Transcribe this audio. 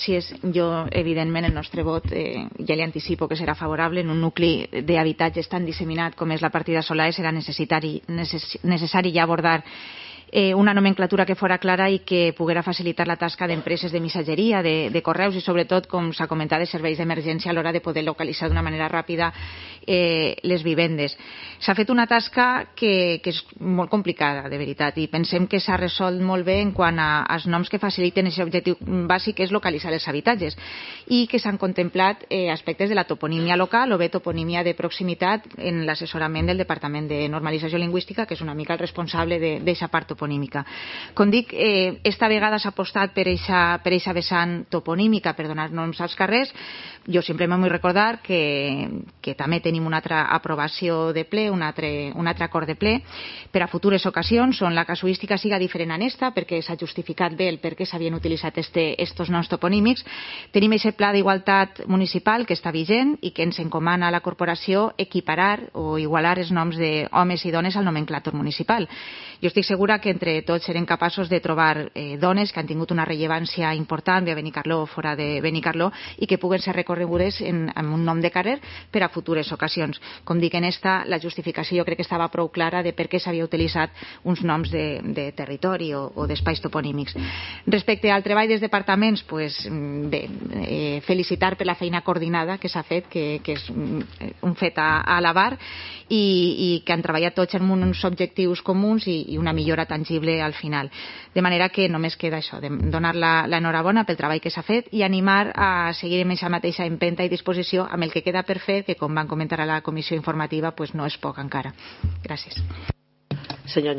Jo, evidentment, el nostre vot ja li anticipo que serà favorable. En un nucli d'habitatges tan disseminat com és la partida Solae serà necessari ja abordar una nomenclatura que fora clara i que poguera facilitar la tasca d'empreses de missatgeria, de correus i, sobretot, com s'ha comentat, de serveis d'emergència a l'hora de poder localitzar d'una manera ràpida les vivendes. S'ha fet una tasca que és molt complicada, de veritat, i pensem que s'ha resolt molt bé en quant als noms que faciliten aquest objectiu bàsic, que és localitzar els habitatges, i que s'han contemplat aspectes de la toponímia local o bé toponímia de proximitat en l'assessorament del Departament de Normalització Lingüística, que és una mica el responsable d'aquesta part toponímica. Com dic, esta vegada s'ha apostat per eixa vessant toponímica per donar noms als carrers. Jo simplement vull recordar que també tenim una altra aprovació de ple, un altre acord de ple per a futures ocasions on la casuística siga diferent en esta, perquè s'ha justificat bé el per què s'havien utilitzat estos noms toponímics. Tenim aquest pla d'igualtat municipal que està vigent i que ens encomana a la corporació equiparar o igualar els noms d'homes i dones al nomenclàtor municipal. Jo estic segura que entre tots serem capaços de trobar dones que han tingut una rellevància important de Benicarló o fora de Benicarló i que puguen ser recorregudes amb un nom de carrer per a futures ocasions. Com dic, en esta, la justificació jo crec que estava prou clara de per què s'havia utilitzat uns noms de territori o d'espais toponímics. Respecte al treball dels departaments, bé, felicitar per la feina coordinada que s'ha fet, que és un fet a alabar, i que han treballat tots en uns objectius comuns i una millora tangible al final. De manera que només queda això, de donar l'enhorabona pel treball que s'ha fet i animar a seguir amb aquesta mateixa empenta i disposició amb el que queda per fer, que com van comentar a la comissió informativa no és poc encara. Gràcies. Senyor